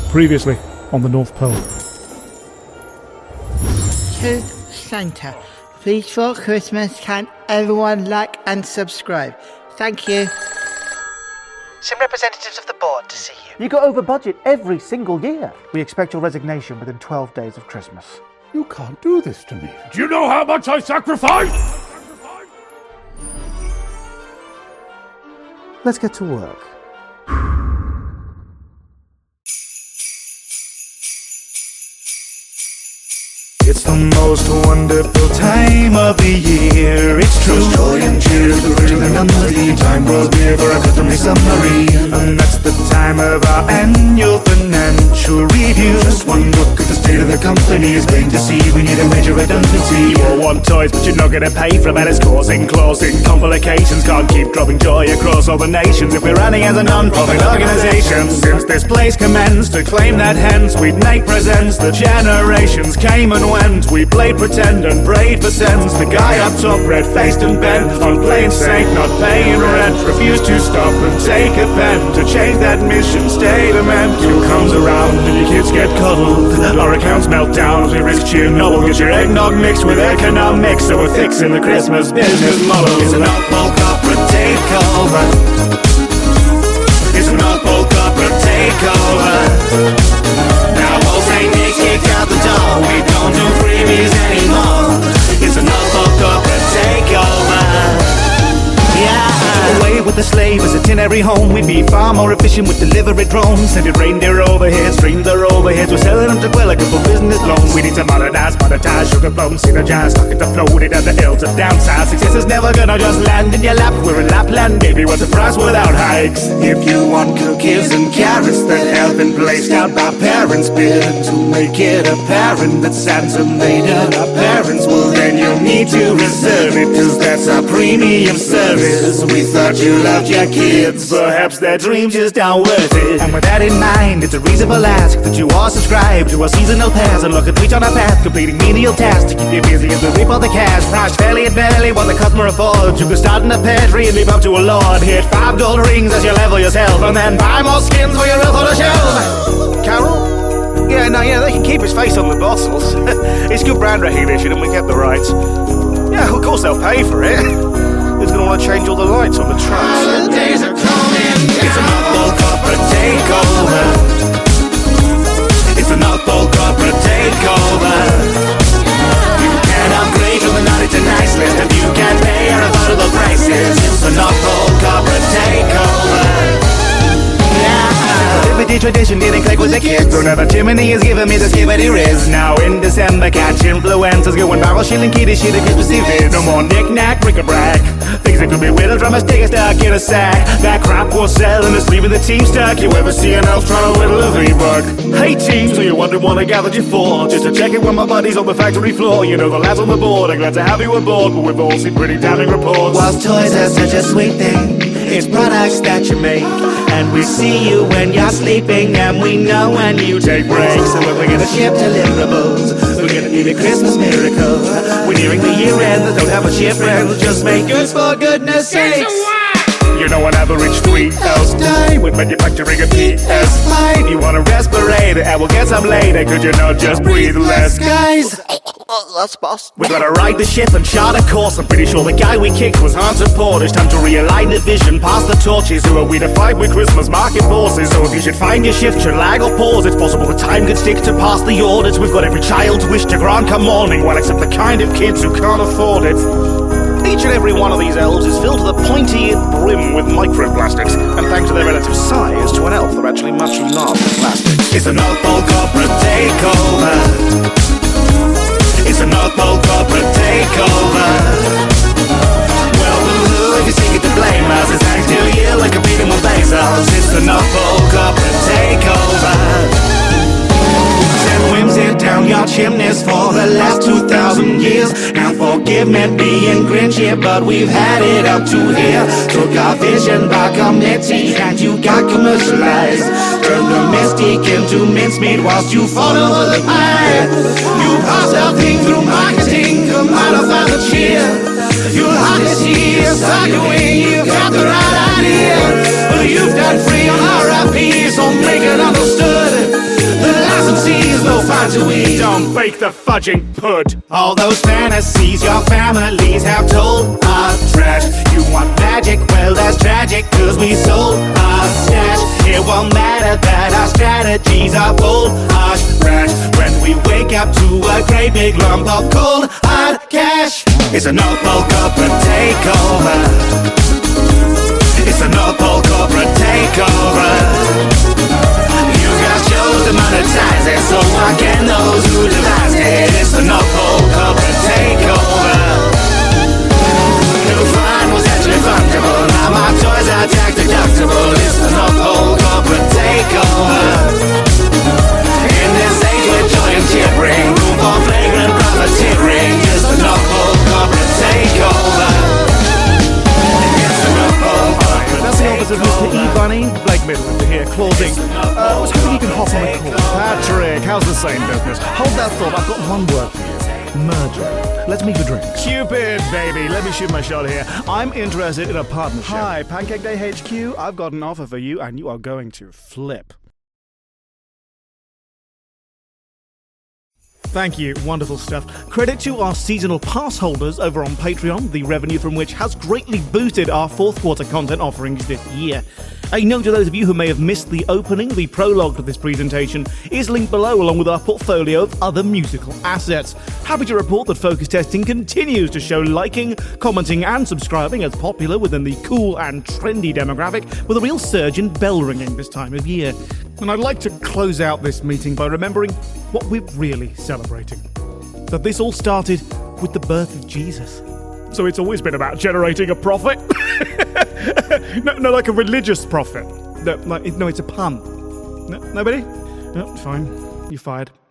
Previously on the North Pole. To Santa, please for Christmas can everyone like and subscribe. Thank you. Some representatives of the board to see you. You go over budget every single year. We expect your resignation within 12 days of Christmas. You can't do this to me. Do you know how much I sacrificed? Let's get to work. It's the most wonderful time of the year, it's true. Joy and cheer, the virgin and melody. Time grows near for a customary summary. And that's the time of our annual financial review. Just one look at the state of the company is plain to see we need a major redundancy. You all want toys, but you're not gonna pay for them, and it's causing complications. Can't keep dropping joy across all the nations if we're running as a non-profit organisation. Since this place commenced to claim that hence we'd make presents, the generations came and went. We played pretend and prayed for cents. The guy up top, red-faced and bent on playing saint, not paying rent, refused to stop and take a pen to change that mission statement. Fuel comes around and your kids get cuddled. Our accounts melt down as we risk Chernobyl. Get your eggnog mixed with economics, so we're fixing the Christmas business model. It's an oddball corporate takeover. It's an oddball corporate takeover. Now all Saint Nick's kicked out the door. We don't do freebies anymore. It's an oddball corporate takeover. Yeah. Away with the slavers, it's in every home. We'd be far more efficient with delivery drones. Sending reindeer overhead, streams are overheads. We're selling them to Quilligan for business loans. We need to monetize, sugar plums, synergize, stuck it to floated at the hills of downside. Success is never gonna just land in your lap. We're in Lapland, baby, what's the price without hikes? If you want cookies and carrots that have been placed out by parents, bid to make it apparent that Santa made it our parents, well then you'll need to reserve it, cause that's our premium service. We thought you loved your kids, perhaps their dreams just aren't worth it. And with that in mind, it's a reasonable ask that you all subscribe to our seasonal pass and look at reach on our path, completing menial tasks to keep you busy as we reap all the cash. Priced fairly and barely what the customer affords. You can start in a pantry and leave up to a lord. Hit 5 gold rings as you level yourself, and then buy more skins for your elf on the shelf. Carol? Yeah, they can keep his face on the bottles. It's good brand recognition and we kept the rights. Yeah, of course they'll pay for it. Who's going to want to change all the lights on the trucks? Holidays are coming down. It's an oddball corporate takeover. It's an oddball corporate takeover. You can upgrade from the naughty to nice list if you can pay our affordable prices. It's an oddball corporate takeover. Liberty tradition didn't click with the kids. So now the chimney is giving me the skibbity riz. Now in December, catch influencers going viral, shilling kitty shit at Christmas events. No more knick-knack, bric-a-brac. Things that could be whittled from a stick stuck in a sack. That crap was selling, it's leaving the team stuck. You ever see an elf trying to whittle a V-buck? Hey team, so you're wondering what I gathered you for? Just to check in with my buddies on the factory floor. You know the lads on the board are glad to have you aboard, but we've all seen pretty damning reports. Whilst toys are such a sweet thing, it's products that you make, and we see you when you're sleeping, and we know when you take breaks. And when we're gonna ship deliverables, we're gonna need a Christmas miracle. We're nearing the year end, don't have a ship friends, just make goods for goodness sakes. You know an average 3 else die with manufacturing a PS5. You want a respirator, and we'll get some later. Could you not just breathe less, guys? That's boss. We gotta ride the ship and chart a course. I'm pretty sure the guy we kicked was Hans and Port. It's time to realign the vision, pass the torches. Who are we to fight with Christmas market forces? So if you should find your shift, should lag or pause, it's possible the time could stick to pass the orders. We've got every child's wish to grant come morning, well except the kind of kids who can't afford it. Each and every one of these elves is filled to the pointy brim with microplastics, and thanks to their relative size, to an elf they're actually much larger than plastics. It's an oddball corporate takeover. It's an oddball corporate takeover. Well, boo-hoo, if you seek it to blame us, it's thanks to you like competing with Bezos. It's an oddball corporate takeover. Send whimsy down your chimneys for the last 2,000 years. Now forgive me being grinchy, but we've had it up to here. Took our vision by committee and you got commercialized. Turned the mystique into mincemeat whilst you fought over the pie. You passed our thing through marketing, commodify the cheer. You'll hardly see us arguing, you've got the right idea. But you've done free on RIP, so make it understood. bake the fudging pud. All those fantasies your families have told are trash. You want magic? Well, that's tragic, cause we sold our stash. It won't matter that our strategies are bold, our trash. When we wake up to a great big lump of cold hard cash. It's a North Pole corporate takeover. It's a North Pole corporate takeover. You guys chose to monetize it, so why can those who devised it? It's the North Pole corporate takeover. New fun was actually fungible. Now my toys are tax deductible. It's the North Pole corporate takeover. In this age with joy and cheering, room for flagrant profiteering. It's the North Pole corporate takeover. It's the North Pole corporate That's the office of Mr. E. Bunny. Blake Midland here, clausing. I was hoping you could hop on a call. Patrick, how's the same business? Hold that thought, I've got one word for you. Merger. Let's meet for drinks. Cupid, baby, let me shoot my shot here. I'm interested in a partnership. Hi, Pancake Day HQ. I've got an offer for you, and you are going to flip. Thank you, wonderful stuff. Credit to our seasonal pass holders over on Patreon, the revenue from which has greatly boosted our fourth quarter content offerings this year. A note to those of you who may have missed the opening, the prologue to this presentation is linked below along with our portfolio of other musical assets. Happy to report that Focus Testing continues to show liking, commenting and subscribing as popular within the cool and trendy demographic, with a real surge in bell ringing this time of year. And I'd like to close out this meeting by remembering what we're really celebrating. That this all started with the birth of Jesus. So it's always been about generating a profit? No, like a religious profit. No, it's a pun. No, nobody? No, fine. You're fired.